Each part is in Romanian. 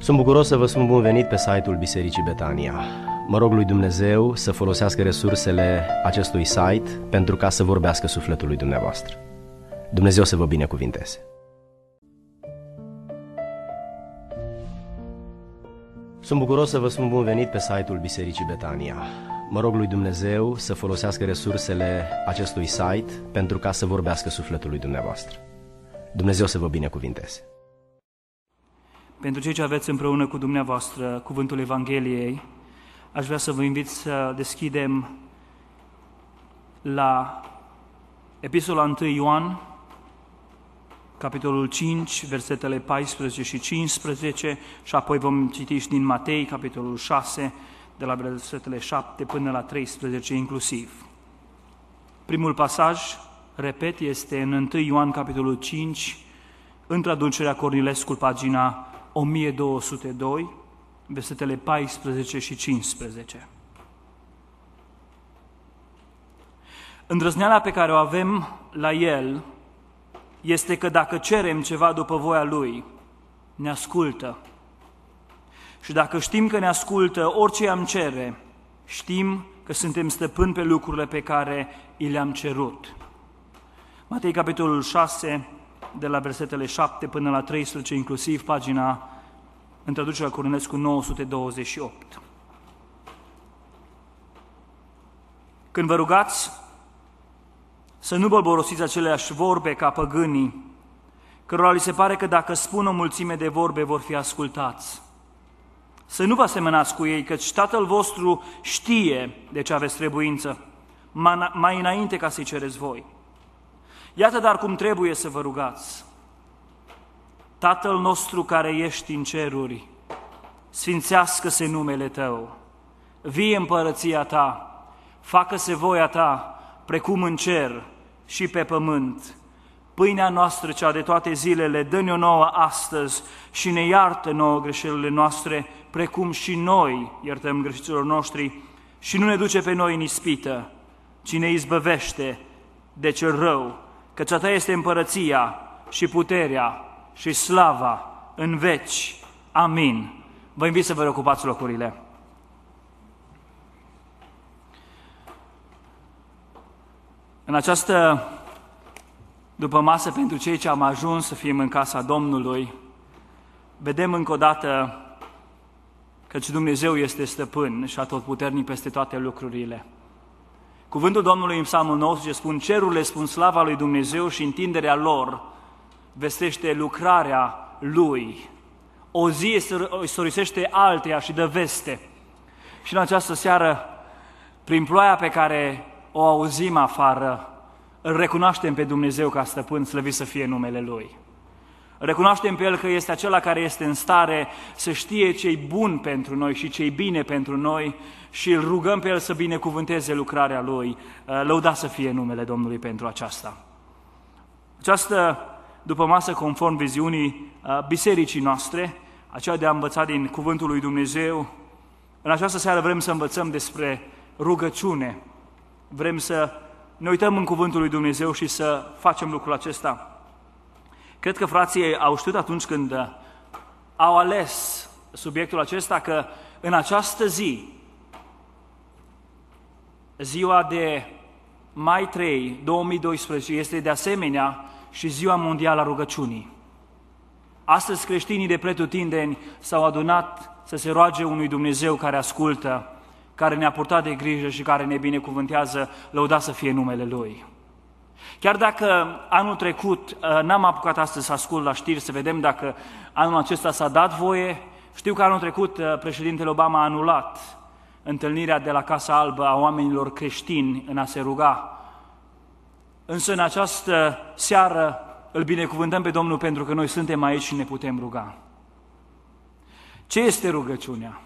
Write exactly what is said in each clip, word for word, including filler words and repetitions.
Sunt bucuros să vă spun bun venit pe site-ul Bisericii Betania. Mă rog lui Dumnezeu să folosească resursele acestui site pentru ca să vorbească sufletului dumneavoastră. Dumnezeu să vă binecuvinteze. Sunt bucuros să vă spun bun venit pe site-ul Bisericii Betania. Mă rog lui Dumnezeu să folosească resursele acestui site pentru ca să vorbească sufletului dumneavoastră. Dumnezeu să vă binecuvinteze. Pentru cei ce aveți împreună cu dumneavoastră cuvântul Evangheliei, aș vrea să vă invit să deschidem la Epistola unu Ioan, capitolul cinci, versetele paisprezece și cincisprezece, și apoi vom citi și din Matei, capitolul șase, de la versetele șapte până la treisprezece inclusiv. Primul pasaj, repet, este în unu Ioan, capitolul cinci, în traducerea Cornilescu, pagina o mie două sute doi, versetele paisprezece și cincisprezece. Îndrăzneala pe care o avem la El este că dacă cerem ceva după voia Lui, ne ascultă. Și dacă știm că ne ascultă orice am cere, știm că suntem stăpâni pe lucrurile pe care i le-am cerut. Matei, capitolul șase, de la versetele șapte până la treisprezece, inclusiv pagina, în traducerea Cornilescu, nouă sute douăzeci și opt. Când vă rugați, să nu bolborosiți aceleași vorbe ca păgânii, cărora li se pare că dacă spun o mulțime de vorbe vor fi ascultați. Să nu vă asemănați cu ei, căci Tatăl vostru știe de ce aveți trebuință, mai înainte ca să-i cereți voi. Iată dar cum trebuie să vă rugați. Tatăl nostru care ești în ceruri, sfințească-se numele Tău, vie împărăția Ta, facă-se voia Ta, precum în cer și pe pământ. Pâinea noastră, cea de toate zilele, dă-ne-o nouă astăzi și ne iartă nouă greșelile noastre, precum și noi iertăm greșiților noștri, și nu ne duce pe noi în ispită, ci ne izbăvește de cel rău, căci a Ta este împărăția și puterea și slava în veci. Amin. Vă invit să vă reocupați locurile. În această după masă, pentru cei ce am ajuns să fim în casa Domnului, vedem încă o dată căci Dumnezeu este stăpân și atotputernic peste toate lucrurile. Cuvântul Domnului în Psalmul nouăsprezece spun: cerurile spun slava lui Dumnezeu și întinderea lor vestește lucrarea Lui. O zi istorisește alteia și dă veste. Și în această seară, prin ploaia pe care o auzim afară, îl recunoaștem pe Dumnezeu ca stăpân, slăvit să fie numele Lui. Recunoaștem pe El că este acela care este în stare să știe ce-i bun pentru noi și ce-i bine pentru noi și îl rugăm pe El să binecuvânteze lucrarea Lui. Lăudat să fie numele Domnului pentru aceasta. Această după masă, conform viziunii bisericii noastre, aceea de a învăța din Cuvântul lui Dumnezeu, în această seară vrem să învățăm despre rugăciune. Vrem să ne uităm în Cuvântul lui Dumnezeu și să facem lucrul acesta. Cred că frații au știut atunci când au ales subiectul acesta că în această zi, ziua de mai trei, două mii doisprezece, este de asemenea și ziua mondială a rugăciunii. Astăzi creștinii de pretutindeni s-au adunat să se roage unui Dumnezeu care ascultă, care ne-a purtat de grijă și care ne binecuvântează, lăudat să fie numele Lui. Chiar dacă anul trecut n-am apucat astăzi să ascult la știri, să vedem dacă anul acesta s-a dat voie, știu că anul trecut președintele Obama a anulat întâlnirea de la Casa Albă a oamenilor creștini în a se ruga. Însă în această seară îl binecuvântăm pe Domnul pentru că noi suntem aici și ne putem ruga. Ce este rugăciunea?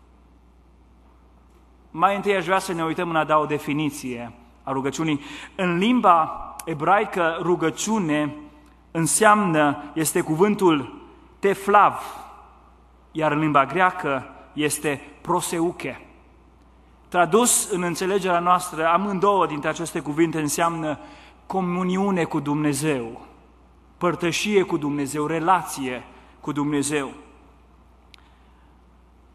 Mai întâi aș vrea să ne uităm în a da o definiție a rugăciunii. În limba ebraică, rugăciune înseamnă, este cuvântul teflav, iar în limba greacă este proseuche. Tradus în înțelegerea noastră, amândouă dintre aceste cuvinte înseamnă comuniune cu Dumnezeu, părtășie cu Dumnezeu, relație cu Dumnezeu.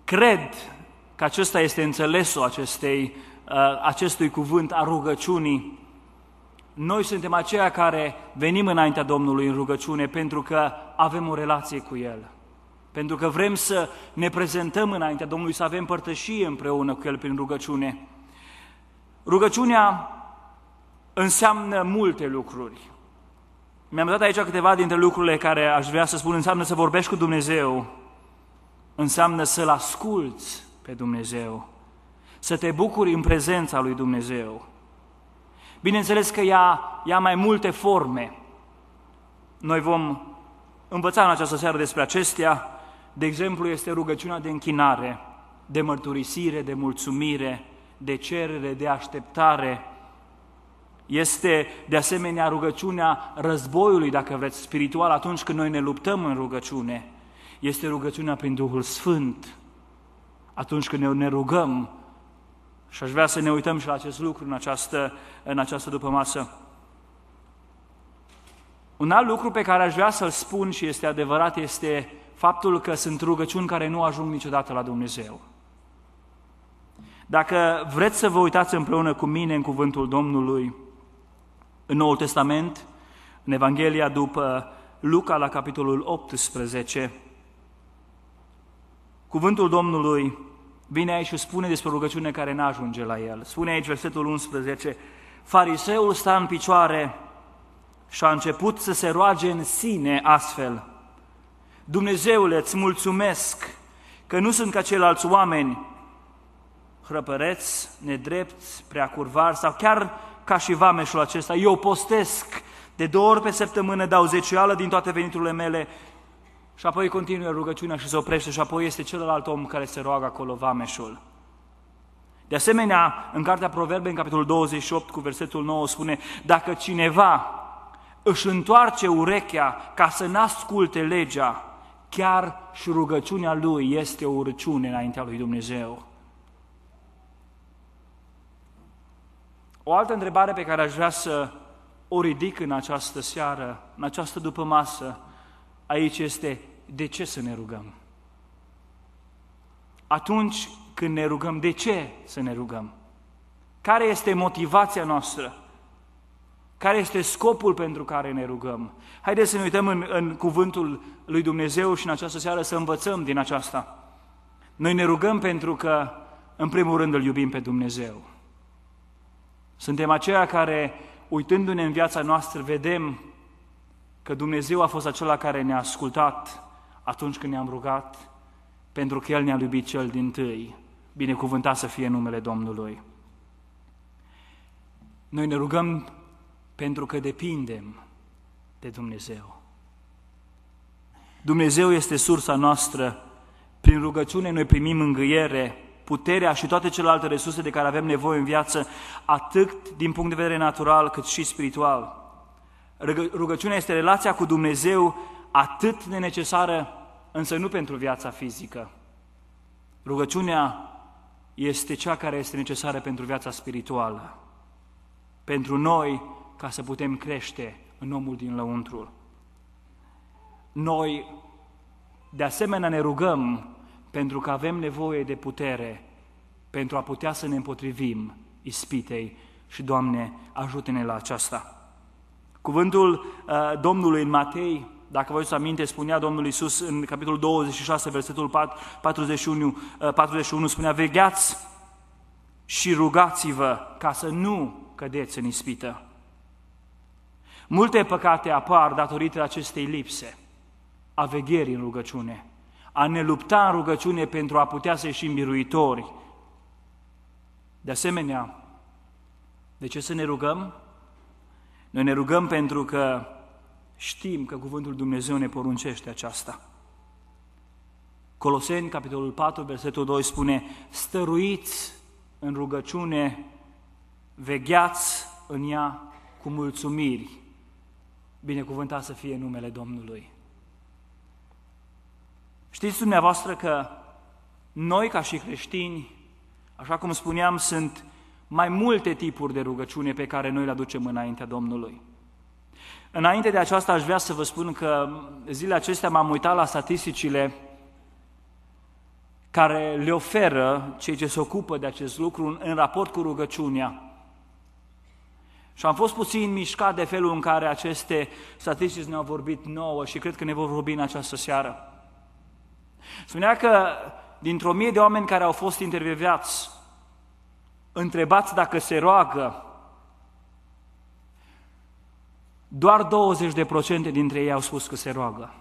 Cred că acesta este înțelesul acestei, acestui cuvânt a rugăciunii. Noi suntem aceia care venim înaintea Domnului în rugăciune pentru că avem o relație cu El. Pentru că vrem să ne prezentăm înaintea Domnului, să avem părtășie împreună cu El prin rugăciune. Rugăciunea înseamnă multe lucruri. Mi-am dat aici câteva dintre lucrurile care aș vrea să spun. Înseamnă să vorbești cu Dumnezeu, înseamnă să-L asculți pe Dumnezeu, să te bucuri în prezența lui Dumnezeu. Bineînțeles că ea ia mai multe forme. Noi vom învăța în această seară despre acestea. De exemplu, este rugăciunea de închinare, de mărturisire, de mulțumire, de cerere, de așteptare. Este de asemenea rugăciunea războiului, dacă vreți, spiritual, atunci când noi ne luptăm în rugăciune. Este rugăciunea prin Duhul Sfânt, atunci când ne rugăm. Și aș vrea să ne uităm și la acest lucru în această, în această dupămasă. Un alt lucru pe care aș vrea să-l spun și este adevărat este faptul că sunt rugăciuni care nu ajung niciodată la Dumnezeu. Dacă vreți să vă uitați împreună cu mine în cuvântul Domnului, în Noul Testament, în Evanghelia după Luca, la capitolul optsprezece, cuvântul Domnului vine aici și spune despre rugăciune care n-ajunge la el. Spune aici versetul unsprezece, fariseul sta în picioare și a început să se roage în sine astfel: Dumnezeule, îți mulțumesc că nu sunt ca ceilalți oameni, hrăpăreți, nedrepți, prea curvari, sau chiar ca și vameșul acesta. Eu postesc de două ori pe săptămână, dau zeciuială din toate veniturile mele. Și apoi continuă rugăciunea și se oprește și apoi este celălalt om care se roagă acolo, vameșul. De asemenea, în Cartea Proverbe, în capitolul douăzeci și opt, cu versetul nouă, spune: dacă cineva își întoarce urechea ca să n-asculte legea, chiar și rugăciunea lui este o urăciune înaintea lui Dumnezeu. O altă întrebare pe care aș vrea să o ridic în această seară, în această dupămasă, aici este: de ce să ne rugăm? Atunci când ne rugăm, de ce să ne rugăm? Care este motivația noastră? Care este scopul pentru care ne rugăm? Haideți să ne uităm în, în cuvântul lui Dumnezeu și în această seară să învățăm din aceasta. Noi ne rugăm pentru că, în primul rând, îl iubim pe Dumnezeu. Suntem aceia care, uitându-ne în viața noastră, vedem că Dumnezeu a fost acela care ne-a ascultat atunci când ne-am rugat, pentru că El ne-a iubit cel dintâi. Binecuvântat să fie numele Domnului. Noi ne rugăm pentru că depindem de Dumnezeu. Dumnezeu este sursa noastră. Prin rugăciune noi primim mângâiere, puterea și toate celelalte resurse de care avem nevoie în viață, atât din punct de vedere natural cât și spiritual. Rugăciunea este relația cu Dumnezeu atât de necesară, însă nu pentru viața fizică. Rugăciunea este cea care este necesară pentru viața spirituală, pentru noi, ca să putem crește în omul din lăuntru. Noi, de asemenea, ne rugăm pentru că avem nevoie de putere pentru a putea să ne împotrivim ispitei și, Doamne, ajută-ne la aceasta. Cuvântul uh, Domnului în Matei, dacă vă aminte, spunea Domnul Iisus în capitolul douăzeci și șase, versetul patruzeci și unu, uh, patruzeci și unu, spunea: vegheați și rugați-vă ca să nu cădeți în ispită. Multe păcate apar datorită acestei lipse a vegherii în rugăciune, a ne lupta în rugăciune pentru a putea să ieșim biruitori. De asemenea, de ce să ne rugăm? Noi ne rugăm pentru că știm că Cuvântul Dumnezeu ne poruncește aceasta. Coloseni, capitolul patru, versetul doi spune: stăruiți în rugăciune, vegheați în ea cu mulțumiri. Binecuvântat să fie numele Domnului. Știți dumneavoastră că noi, ca și creștini, așa cum spuneam, sunt mai multe tipuri de rugăciune pe care noi le aducem înaintea Domnului. Înainte de aceasta aș vrea să vă spun că zilele acestea m-am uitat la statisticile care le oferă cei ce se ocupă de acest lucru în raport cu rugăciunea. Și am fost puțin mișcat de felul în care aceste statistici ne-au vorbit nouă și cred că ne vor vorbi în această seară. Spunea că dintr-o mie de oameni care au fost intervievați, întrebați dacă se roagă, doar douăzeci de procente dintre ei au spus că se roagă.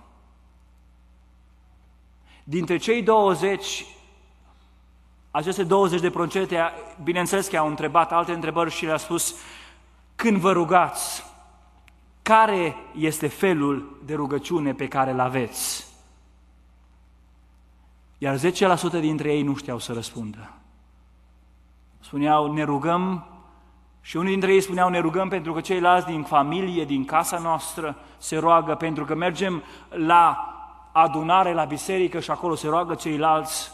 Dintre cei douăzeci, aceste douăzeci de procente, bineînțeles că au întrebat alte întrebări și le-a spus: când vă rugați, care este felul de rugăciune pe care îl aveți? Iar zece la sută dintre ei nu știau să răspundă. Spuneau, ne rugăm, și unii dintre ei spuneau, ne rugăm pentru că ceilalți din familie, din casa noastră se roagă, pentru că mergem la adunare, la biserică și acolo se roagă ceilalți.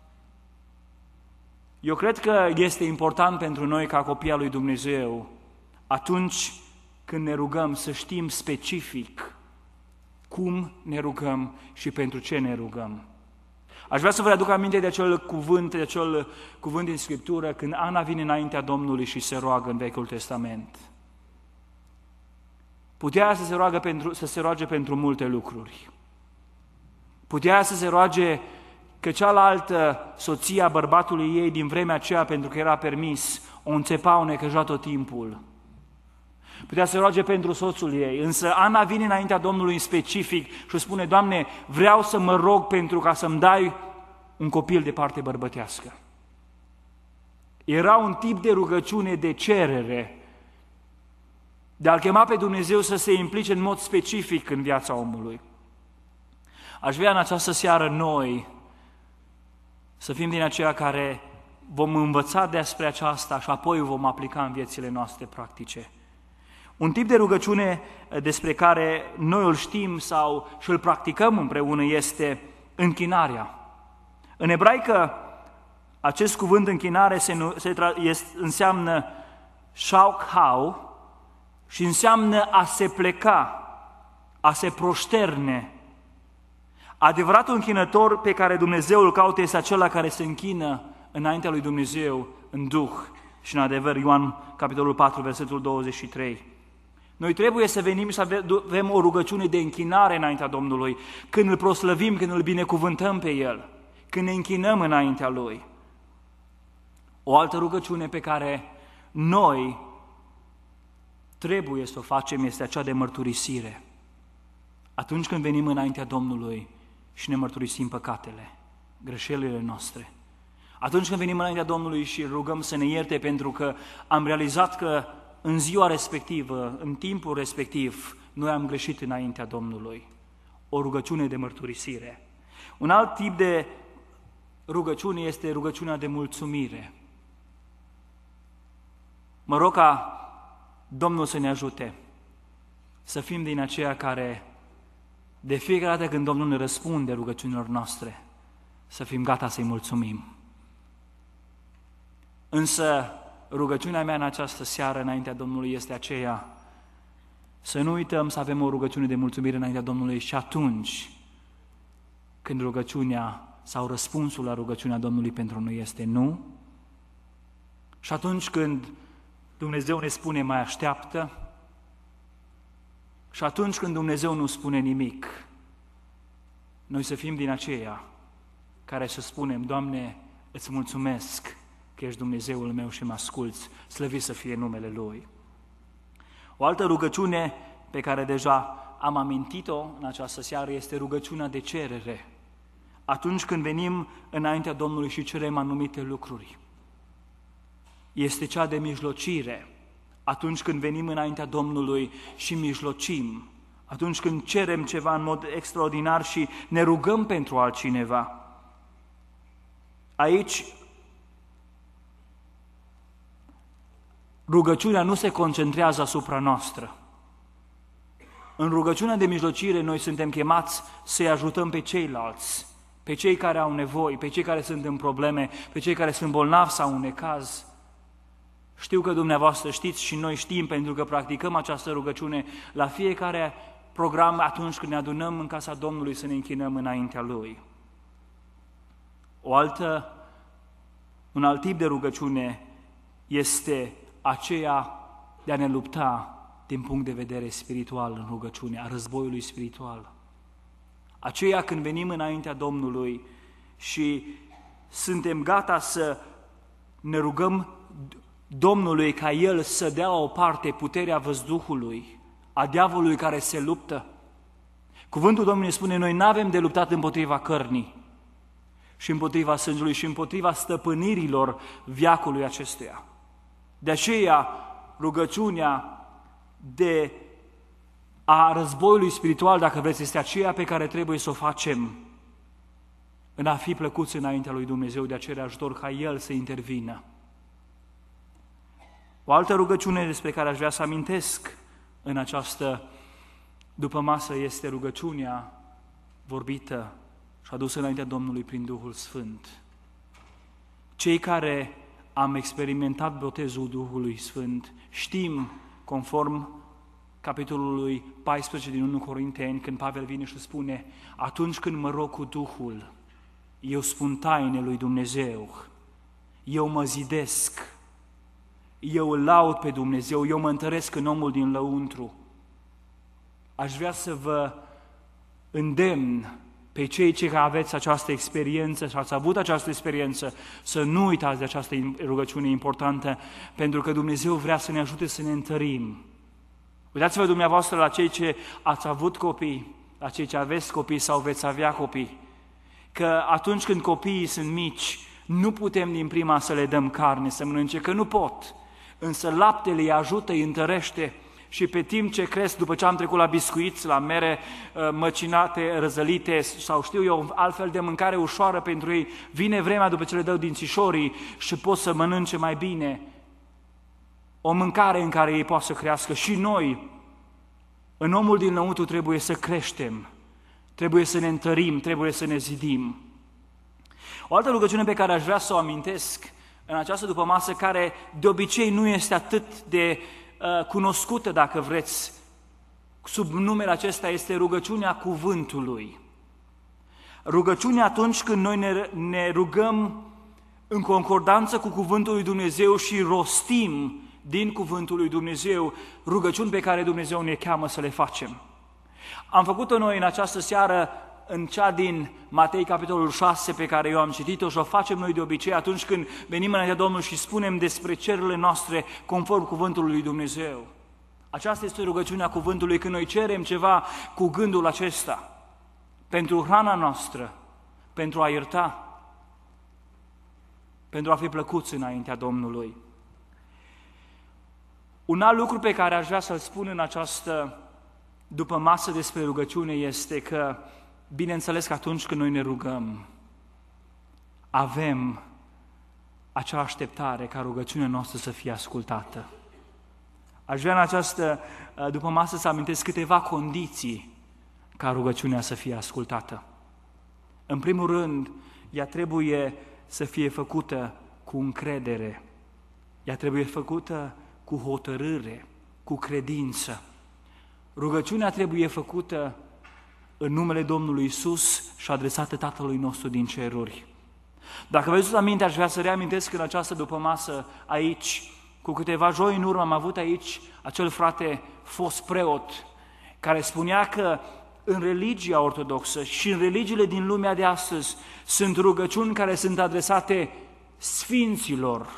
Eu cred că este important pentru noi ca copii al lui Dumnezeu, atunci când ne rugăm, să știm specific cum ne rugăm și pentru ce ne rugăm. Aș vrea să vă aduc aminte de acel cuvânt, de acel cuvânt din Scriptură, când Ana vine înaintea Domnului și se roagă în Vechiul Testament. Putea să se, roagă pentru, să se roage pentru multe lucruri. Putea să se roage că cealaltă soție a bărbatului ei din vremea aceea, pentru că era permis, o înțepa, o necăja tot timpul. Putea să se roage pentru soțul ei, însă Ana vine înaintea Domnului în specific și spune: Doamne, vreau să mă rog pentru ca să-mi dai un copil de parte bărbătească. Era un tip de rugăciune de cerere, de a-L chema pe Dumnezeu să se implice în mod specific în viața omului. Aș vrea în această seară noi să fim din aceia care vom învăța despre aceasta și apoi o vom aplica în viețile noastre practice. Un tip de rugăciune despre care noi îl știm sau și îl practicăm împreună este închinarea. În ebraică, acest cuvânt închinare se, se, este, înseamnă shaukhau și înseamnă a se pleca, a se proșterne. Adevăratul închinător pe care Dumnezeu îl caută este acela care se închină înaintea lui Dumnezeu în Duh și în adevăr. Ioan, capitolul patru, versetul douăzeci și trei. Noi trebuie să venim și să avem o rugăciune de închinare înaintea Domnului, când îl proslăvim, când îl binecuvântăm pe El, când ne închinăm înaintea Lui. O altă rugăciune pe care noi trebuie să o facem este aceea de mărturisire. Atunci când venim înaintea Domnului și ne mărturisim păcatele, greșelile noastre, atunci când venim înaintea Domnului și rugăm să ne ierte pentru că am realizat că în ziua respectivă, în timpul respectiv, noi am greșit înaintea Domnului. O rugăciune de mărturisire. Un alt tip de rugăciune este rugăciunea de mulțumire. Mă rog ca Domnul să ne ajute să fim din aceia care, de fiecare dată când Domnul ne răspunde rugăciunilor noastre, să fim gata să-i mulțumim. Însă, rugăciunea mea în această seară înaintea Domnului este aceea: să nu uităm să avem o rugăciune de mulțumire înaintea Domnului și atunci când rugăciunea sau răspunsul la rugăciunea Domnului pentru noi este nu, și atunci când Dumnezeu ne spune mai așteaptă, și atunci când Dumnezeu nu spune nimic, noi să fim din aceia care să spunem: Doamne, îți mulțumesc că ești Dumnezeul meu și mă asculți, slăvit să fie numele Lui. O altă rugăciune pe care deja am amintit-o în această seară este rugăciunea de cerere. Atunci când venim înaintea Domnului și cerem anumite lucruri. Este cea de mijlocire. Atunci când venim înaintea Domnului și mijlocim. Atunci când cerem ceva în mod extraordinar și ne rugăm pentru altcineva. Aici rugăciunea nu se concentrează asupra noastră. În rugăciunea de mijlocire noi suntem chemați să-i ajutăm pe ceilalți, pe cei care au nevoi, pe cei care sunt în probleme, pe cei care sunt bolnavi sau în necaz. Știu că dumneavoastră știți și noi știm, pentru că practicăm această rugăciune la fiecare program atunci când ne adunăm în casa Domnului să ne închinăm înaintea Lui. O altă, un alt tip de rugăciune este aceea de a ne lupta din punct de vedere spiritual în rugăciune, a războiului spiritual. Aceea când venim înaintea Domnului și suntem gata să ne rugăm Domnului ca El să dea la o parte puterea văzduhului, a diavolului care se luptă. Cuvântul Domnului spune, noi n-avem de luptat împotriva cărnii și împotriva sângelui și împotriva stăpânirilor veacului acestuia. De aceea, rugăciunea de a războiului spiritual, dacă vreți, este aceea pe care trebuie să o facem în a fi plăcuți înaintea lui Dumnezeu, de a cere ajutor ca El să intervină. O altă rugăciune despre care aș vrea să amintesc în această dupămasă este rugăciunea vorbită și adusă înaintea Domnului prin Duhul Sfânt. Cei care am experimentat botezul Duhului Sfânt știm, conform capitolului paisprezece din întâi Corinteni, când Pavel vine și spune, atunci când mă rog cu Duhul, eu spun taine lui Dumnezeu, eu mă zidesc, eu îl laud pe Dumnezeu, eu mă întăresc în omul din lăuntru. Aș vrea să vă îndemn pe cei ce aveți această experiență și ați avut această experiență să nu uitați de această rugăciune importantă, pentru că Dumnezeu vrea să ne ajute să ne întărim. Uitați-vă dumneavoastră la cei ce ați avut copii, la cei ce aveți copii sau veți avea copii, că atunci când copiii sunt mici, nu putem din prima să le dăm carne să mănânce, că nu pot, însă laptele îi ajută, îi întărește și pe timp ce cresc, după ce am trecut la biscuiți, la mere măcinate, răzălite sau știu eu, altfel de mâncare ușoară pentru ei, vine vremea după ce le dau dințișorii și pot să mănânce mai bine. O mâncare în care ei pot să crească. Și noi, în omul din lăuntru, trebuie să creștem, trebuie să ne întărim, trebuie să ne zidim. O altă rugăciune pe care aș vrea să o amintesc în această dupămasă, care de obicei nu este atât de uh, cunoscută, dacă vreți, sub numele acesta, este rugăciunea cuvântului. Rugăciunea atunci când noi ne, ne rugăm în concordanță cu cuvântul lui Dumnezeu și rostim din cuvântul lui Dumnezeu rugăciuni pe care Dumnezeu ne cheamă să le facem. Am făcut-o noi în această seară în cea din Matei, capitolul șase, pe care eu am citit-o și o facem noi de obicei atunci când venim înaintea Domnului și spunem despre cerurile noastre conform cuvântului lui Dumnezeu. Aceasta este rugăciunea cuvântului, când noi cerem ceva cu gândul acesta, pentru hrana noastră, pentru a ierta, pentru a fi plăcuți înaintea Domnului. Un alt lucru pe care aș vrea să-l spun în această după masă despre rugăciune este că, bineînțeles că atunci când noi ne rugăm, avem acea așteptare ca rugăciunea noastră să fie ascultată. Aș vrea în această după masă să amintesc câteva condiții ca rugăciunea să fie ascultată. În primul rând, ea trebuie să fie făcută cu încredere, ea trebuie făcută cu hotărâre, cu credință. Rugăciunea trebuie făcută în numele Domnului Iisus și adresată Tatălui nostru din ceruri. Dacă vă aduceți aminte, aș vrea să reamintesc în această dupămasă aici, cu câteva joi în urmă am avut aici acel frate fost preot, care spunea că în religia ortodoxă și în religiile din lumea de astăzi sunt rugăciuni care sunt adresate sfinților.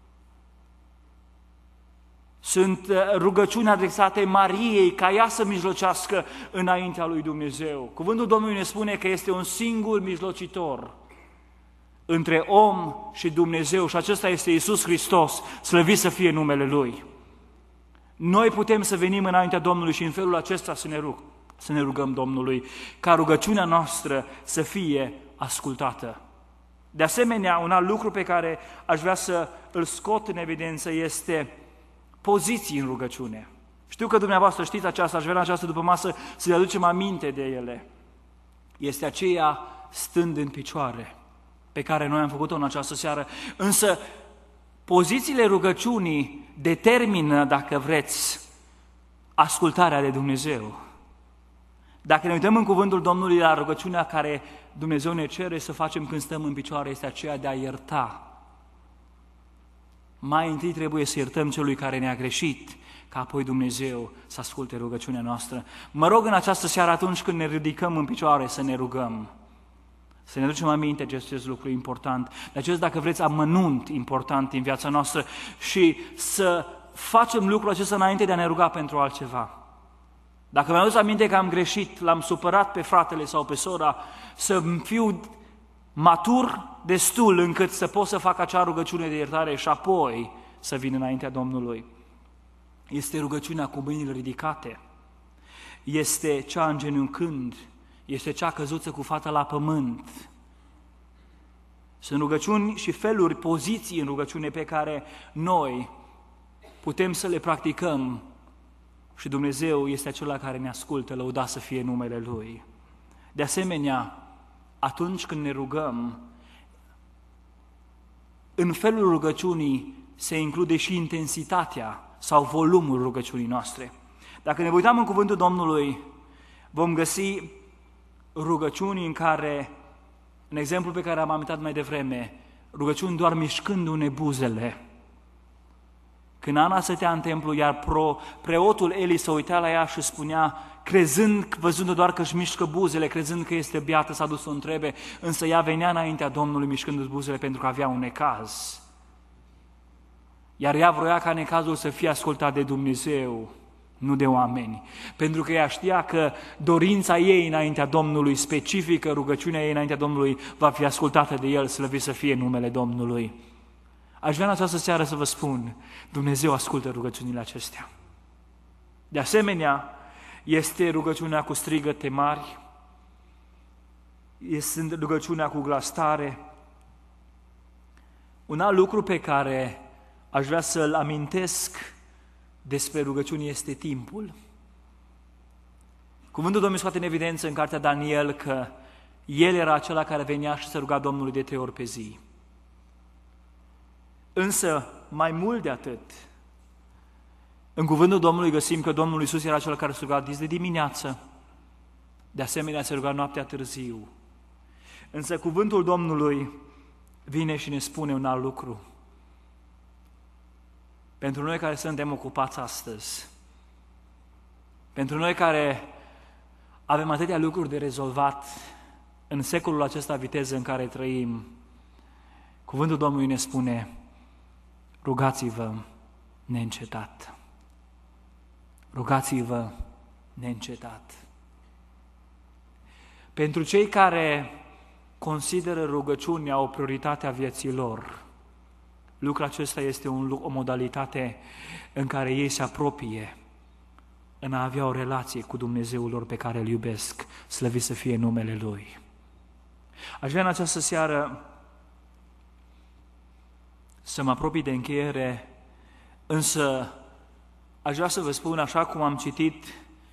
Sunt rugăciuni adresate Mariei, ca ea să mijlocească înaintea lui Dumnezeu. Cuvântul Domnului ne spune că este un singur mijlocitor între om și Dumnezeu și acesta este Iisus Hristos, slăvit să fie numele Lui. Noi putem să venim înaintea Domnului și în felul acesta să ne, rug, să ne rugăm Domnului, ca rugăciunea noastră să fie ascultată. De asemenea, un alt lucru pe care aș vrea să îl scot în evidență este poziții în rugăciune. Știu că dumneavoastră știți aceasta, aș vrea în această dupămasă să le aducem aminte de ele. Este aceea stând în picioare, pe care noi am făcut-o în această seară. Însă, pozițiile rugăciunii determină, dacă vreți, ascultarea de Dumnezeu. Dacă ne uităm în cuvântul Domnului la rugăciunea care Dumnezeu ne cere să facem când stăm în picioare, este aceea de a ierta. Mai întâi trebuie să iertăm celui care ne-a greșit, ca apoi Dumnezeu să asculte rugăciunea noastră. Mă rog în această seară, atunci când ne ridicăm în picioare, să ne rugăm. Să ne ducem aminte de acest lucru important, de acest, dacă vreți, amănunt important în viața noastră și să facem lucrul acesta înainte de a ne ruga pentru altceva. Dacă mi-am adus aminte că am greșit, l-am supărat pe fratele sau pe sora, să fiu matur destul încât să pot să fac acea rugăciune de iertare și apoi să vin înaintea Domnului. Este rugăciunea cu mâinile ridicate, este cea îngenunchând, este cea căzuță cu fața la pământ. Sunt rugăciuni și feluri, poziții în rugăciune pe care noi putem să le practicăm și Dumnezeu este acela care ne ascultă, lăudat să fie numele Lui. De asemenea, atunci când ne rugăm, în felul rugăciunii se include și intensitatea sau volumul rugăciunii noastre. Dacă ne uităm în cuvântul Domnului, vom găsi rugăciuni în care, în exemplul pe care am amintat mai devreme, rugăciuni doar mișcându-ne buzele. Când Ana stătea în templu, iar pro, preotul Eli se uita la ea și spunea, crezând, văzând doar că își mișcă buzele, crezând că este beată, s-a dus să o întrebe, însă ea venea înaintea Domnului mișcându-și buzele pentru că avea un necaz. Iar ea vroia ca necazul să fie ascultat de Dumnezeu, nu de oameni. Pentru că ea știa că dorința ei înaintea Domnului, specifică rugăciunea ei înaintea Domnului, va fi ascultată de El, slăvit să fie numele Domnului. Aș vrea în această seară să vă spun, Dumnezeu ascultă rugăciunile acestea. De asemenea, este rugăciunea cu strigăte mari, este rugăciunea cu glas tare. Un alt lucru pe care aș vrea să-l amintesc despre rugăciuni este timpul. Cuvântul Domnului scoate în evidență în cartea Daniel că el era acela care venea și se ruga Domnului de trei ori pe zi. Însă, mai mult de atât, în cuvântul Domnului găsim că Domnul Iisus era acela care se ruga dis de dimineață, de asemenea se ruga noaptea târziu. Însă cuvântul Domnului vine și ne spune un alt lucru. Pentru noi care suntem ocupați astăzi, pentru noi care avem atâtea lucruri de rezolvat în secolul acesta viteză în care trăim, cuvântul Domnului ne spune, rugați-vă neîncetat. Rugați-vă neîncetat. Pentru cei care consideră rugăciunea o prioritate a vieții lor, lucrul acesta este un, o modalitate în care ei se apropie în a avea o relație cu Dumnezeul lor pe care îl iubesc, slăvit să fie numele Lui. Aș vrea în această seară să mă apropii de încheiere, însă aș vrea să vă spun, așa cum am citit,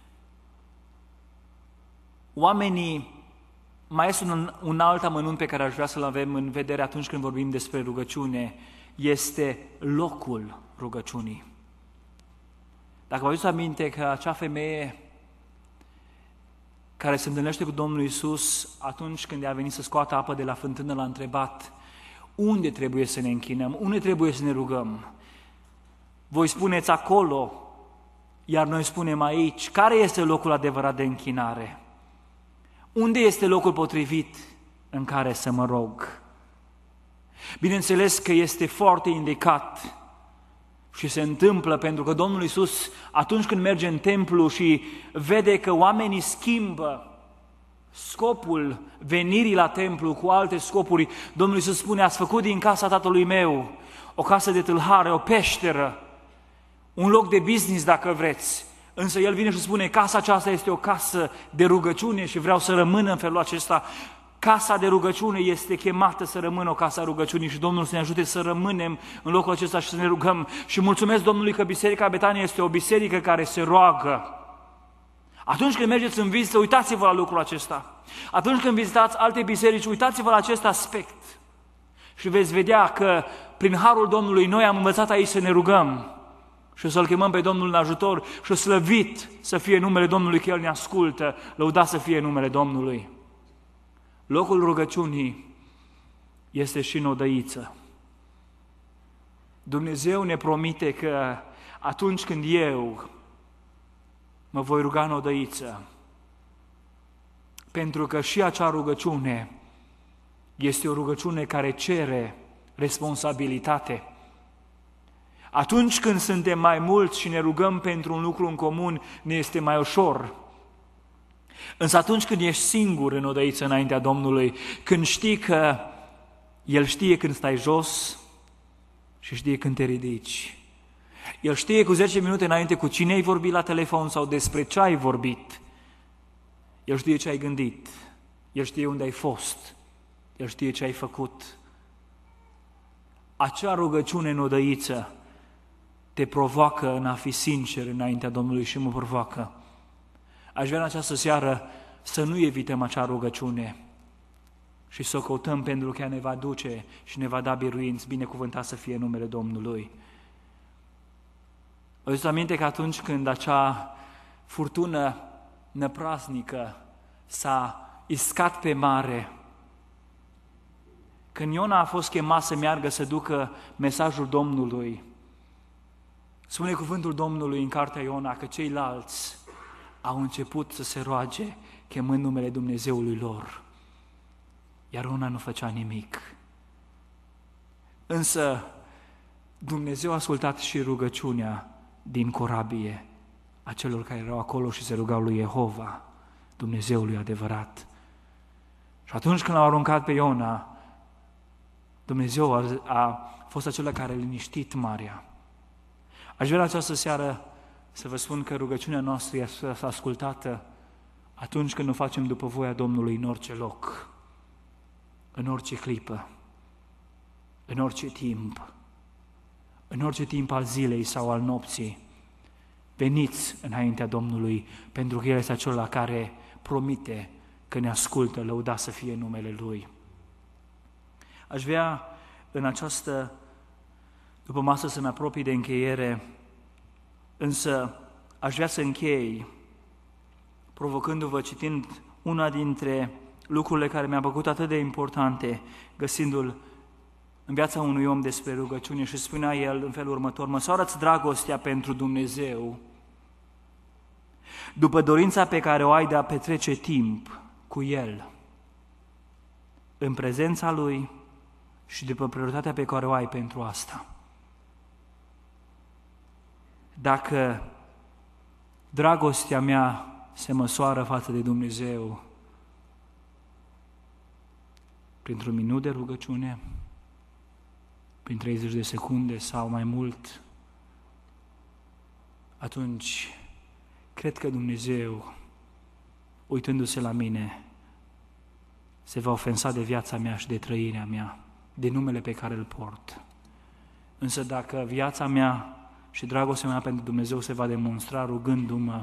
oamenii, mai este un, un alt amănunt pe care aș vrea să-l avem în vedere atunci când vorbim despre rugăciune, este locul rugăciunii. Dacă vă aduceți aminte că acea femeie care se întâlnește cu Domnul Iisus atunci când a venit să scoată apă de la fântână, l-a întrebat, unde trebuie să ne închinăm, unde trebuie să ne rugăm? Voi spuneți acolo, iar noi spunem aici. Care este locul adevărat de închinare? Unde este locul potrivit în care să mă rog? Bineînțeles că este foarte indicat și se întâmplă pentru că Domnul Iisus, atunci când merge în templu și vede că oamenii schimbă scopul venirii la templu cu alte scopuri, Domnul Iisus spune, ați făcut din casa tatălui meu o casă de tâlhare, o peșteră, un loc de business dacă vreți. Însă El vine și spune, casa aceasta este o casă de rugăciune și vreau să rămână în felul acesta. Casa de rugăciune este chemată să rămână o casă a rugăciunii și Domnul să ne ajute să rămânem în locul acesta și să ne rugăm. Și mulțumesc Domnului că Biserica Betania este o biserică care se roagă. Atunci când mergeți în vizită, uitați-vă la lucrul acesta. Atunci când vizitați alte biserici, uitați-vă la acest aspect. Și veți vedea că prin harul Domnului noi am învățat aici să ne rugăm. Și o să-L chemăm pe Domnul în ajutor și o slăvit să fie numele Domnului, că El ne ascultă, lăudat să fie numele Domnului. Locul rugăciunii este și în odăiță. Dumnezeu ne promite că atunci când eu mă voi ruga în odăiță, pentru că și acea rugăciune este o rugăciune care cere responsabilitate. Atunci când suntem mai mulți și ne rugăm pentru un lucru în comun, ne este mai ușor. Însă atunci când ești singur în odăiță înaintea Domnului, când știi că El știe când stai jos și știe când te ridici, El știe cu zece minute înainte cu cine ai vorbit la telefon sau despre ce ai vorbit, El știe ce ai gândit, El știe unde ai fost, El știe ce ai făcut. Acea rugăciune în odăiță te provoacă în a fi sincer înaintea Domnului și mă provoacă. Aș vrea în această seară să nu evităm acea rugăciune și să o căutăm, pentru că ea ne va duce și ne va da biruinți, binecuvântat să fie numele Domnului. Vă aduceți aminte că atunci când acea furtună năprasnică s-a iscat pe mare, când Iona a fost chemat să meargă să ducă mesajul Domnului, spune cuvântul Domnului în cartea Iona că ceilalți au început să se roage chemând numele Dumnezeului lor, iar Iona nu făcea nimic. Însă Dumnezeu a ascultat și rugăciunea din corabie a celor care erau acolo și se rugau lui Jehova, Dumnezeului adevărat. Și atunci când l-au aruncat pe Iona, Dumnezeu a, a fost acela care a liniștit marea. Aș vrea în această seară să vă spun că rugăciunea noastră este ascultată atunci când o facem după voia Domnului în orice loc, în orice clipă, în orice timp, în orice timp al zilei sau al nopții. Veniți înaintea Domnului, pentru că El este acela care promite că ne ascultă, lăudat să fie numele Lui. Aș vrea în această după masă să-mi apropii de încheiere, însă aș vrea să închei provocându-vă, citind una dintre lucrurile care mi-a făcut atât de importante, găsindu-l în viața unui om despre rugăciune, și spunea el în felul următor: măsoară-ți dragostea pentru Dumnezeu după dorința pe care o ai de a petrece timp cu El, în prezența Lui, și după prioritatea pe care o ai pentru asta. Dacă dragostea mea se măsoară față de Dumnezeu printr-un minut de rugăciune, prin treizeci de secunde sau mai mult, atunci cred că Dumnezeu, uitându-se la mine, se va ofensa de viața mea și de trăirea mea, de numele pe care îl port. Însă dacă viața mea și dragostea mea pentru Dumnezeu se va demonstra rugându-mă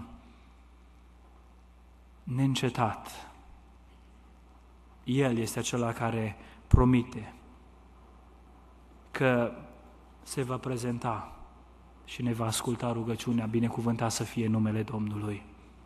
neîncetat, El este acela care promite că se va prezenta și ne va asculta rugăciunea, binecuvântat să fie numele Domnului.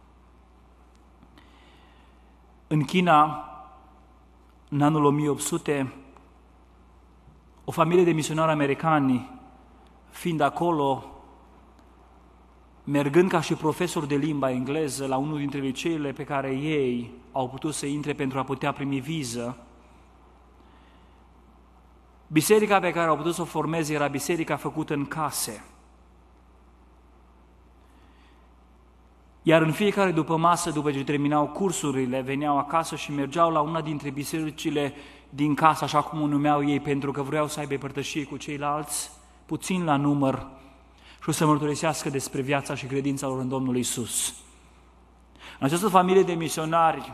În China, în anul o mie opt sute, o familie de misionari americani, fiind acolo, mergând ca și profesor de limba engleză la unul dintre liceele pe care ei au putut să intre pentru a putea primi viză, biserica pe care au putut să o formeze era biserica făcută în case. Iar în fiecare după masă, după ce terminau cursurile, veneau acasă și mergeau la una dintre bisericile din casă, așa cum o numeau ei, pentru că vreau să aibă părtășie cu ceilalți, puțin la număr, și o să mărturisească despre viața și credința lor în Domnul Iisus. În această familie de misionari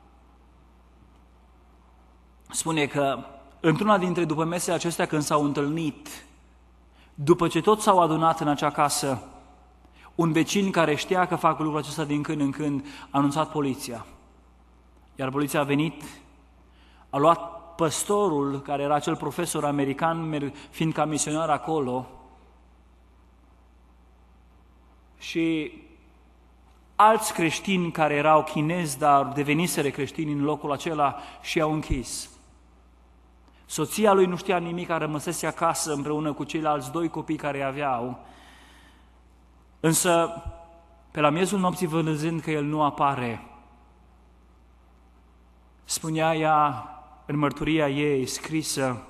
spune că într-una dintre după mesele acestea, când s-au întâlnit, după ce toți s-au adunat în acea casă, un vecin care știa că fac lucrul acesta din când în când a anunțat poliția. Iar poliția a venit, a luat păstorul, care era acel profesor american, fiind ca misionar acolo, și alți creștini care erau chinezi, dar deveniseră creștini în locul acela și i-au închis. Soția lui nu știa nimic, a rămăsese acasă împreună cu ceilalți doi copii care aveau. Însă, pe la miezul nopții, văzând că el nu apare, spunea ea în mărturia ei scrisă: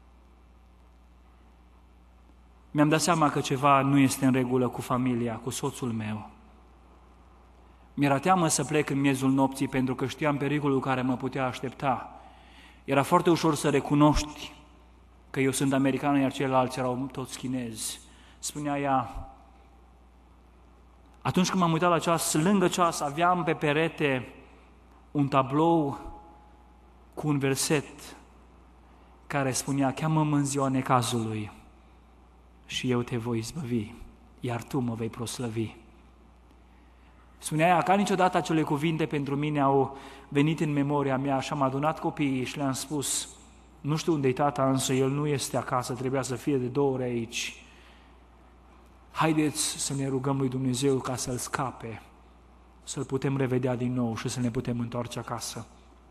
mi-am dat seama că ceva nu este în regulă cu familia, cu soțul meu. Mi-era teamă să plec în miezul nopții pentru că știam pericolul care mă putea aștepta. Era foarte ușor să recunoști că eu sunt american, iar ceilalți erau toți chinezi. Spunea ea: atunci când m-am uitat la ceas, lângă ceas aveam pe perete un tablou cu un verset care spunea: cheamă-mă în ziua necazului și eu te voi izbăvi, iar tu mă vei proslăvi. Spunea ea, ca niciodată acele cuvinte pentru mine au venit în memoria mea și am adunat copiii și le-am spus: nu știu unde-i tata, însă el nu este acasă, trebuia să fie de două ori aici. Haideți să ne rugăm lui Dumnezeu ca să-l scape, să-l putem revedea din nou și să ne putem întoarce acasă.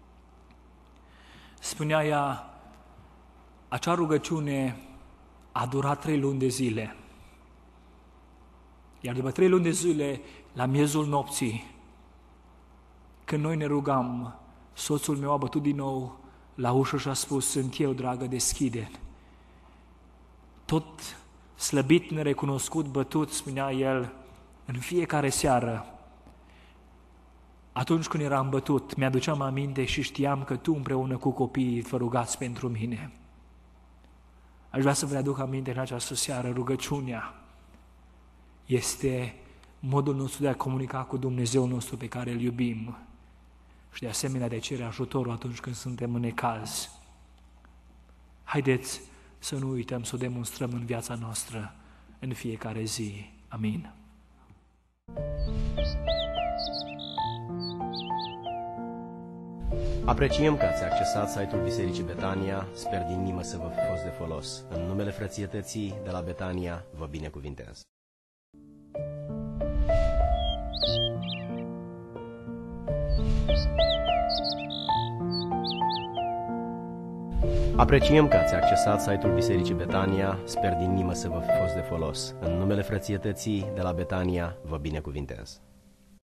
Spunea ea, acea rugăciune a durat trei luni de zile. Iar după trei luni de zile, la miezul nopții, când noi ne rugam, soțul meu a bătut din nou la ușă și a spus: sunt eu, dragă, deschide. Tot slăbit, nerecunoscut, bătut, spunea el, în fiecare seară, atunci când eram bătut, mi-aduceam aminte și știam că tu împreună cu copiii vă rugați pentru mine. Aș vrea să vă aduc aminte în această seară, rugăciunea este modul nostru de a comunica cu Dumnezeu nostru pe care îl iubim și de asemenea de cere ajutorul atunci când suntem în necaz. Haideți să nu uităm să o demonstrăm în viața noastră în fiecare zi. Amin. Apreciem că ați accesat site-ul Bisericii Betania. Sper din inimă să vă fi fost de folos. În numele frățietății de la Betania, vă binecuvintez. Apreciem că ați accesat site-ul Bisericii Betania. Sper din inimă să vă fi fost de folos. În numele frățietății de la Betania, vă binecuvintez.